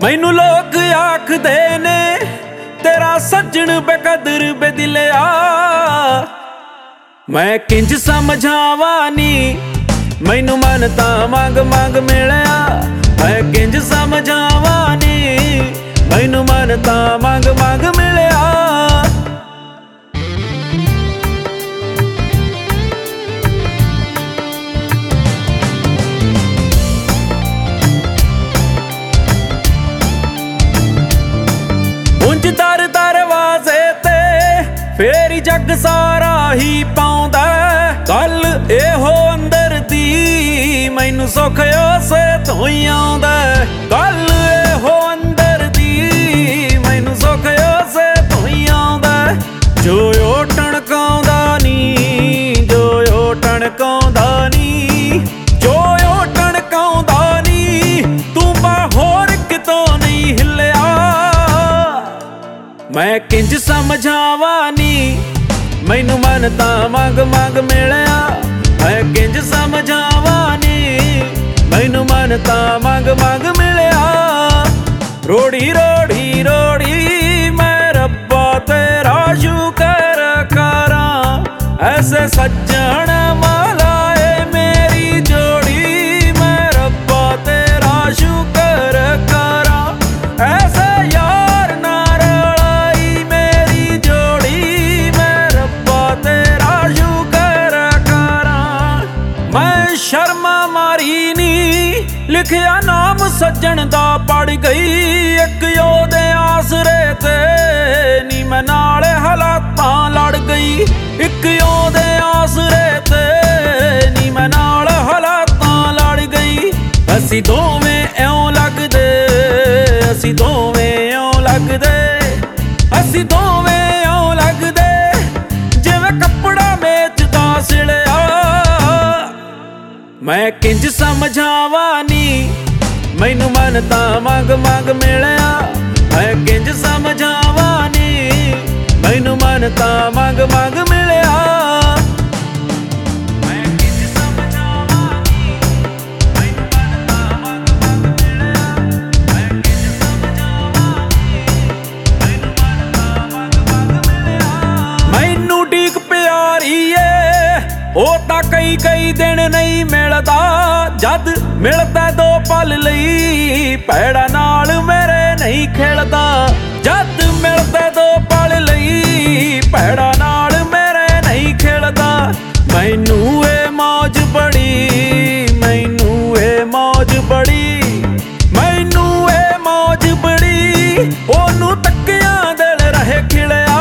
मैनू लोग आखदे ने तेरा सज्जन बेकदर बेदिलिया। मैं किंज समझावा नी मैनू मन तां मंग मंग मिलिया। मैं किंज समझावा नी मैनू मन तां मंग मंग मिलिया। दर दरवाजे ते फेरी जग सारा ही पाउंदा। गल एहो अंदर दी मैनू सुख उसे तो ही आउंदा। गल एहो अंदर दी मैनू सुख उसे तो ही आउंदा। जो टणकाउंदा नी जो टणकाउंदा नी जो टणकाउंदा नी तू होर कितों नहीं हिलिया। मैं किंज समझावा नी मैनू मन तां मंग मंग मिलिया। मैं किंज समझावा नी मैनू मन तां मंग मंग मिलिया। रोड़ी रोड़ी रोड़ी मैं रब्बा तेरा शुकर करां। ऐसे सज्जन मलाए मेरी जोड़ी मैं रब्बा तेरा शुकर करां। ऐसे शर्मा मारी नी लिखिया नाम सज्जन दा पड़ गई। एक ओदे आसरे ते नी मैं नाले हालातां लड़ गई। एक ओदे आसरे ते नी मैं नाल हालातां लड़ गई। असी दोवें इउं लगदे असी दोवें इउं लगदे असी दोवें इउं लगदे जिवें कपड़ा मेचदा सिलिया। मैं किंज समझावा नी मैनू मन तां मंग मंग मिलिया। मैं किंज समझावा नी मैनू मन तां मंग मंग मिलिया। मैनू ढीक प्यारी ओ तां कई कई दिन नहीं मिलदा। जद मिलदा दो पल लई भैड़ा नाल मेरे नहीं खेलदा। जद मिलदा दो पल लई भैड़ा नाल मेरे नहीं खेलदा। मैनू ए मौज बड़ी मैनू ए मौज बड़ी मैनू ए मौज बड़ी ओनू तकिया दिल रहे खिलिया।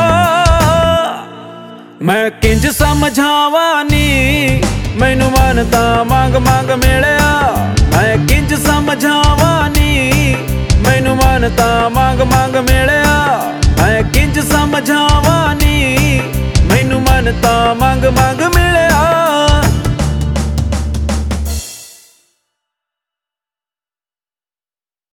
मैं किंज समझावा नी मैनू मन तां मंग मंग मिलिया। मैं किंज समझावा नी मैनू मन तां मंग मंग मिलिया। मैं किंज समझावा नी मैनू मन तां मंग मंग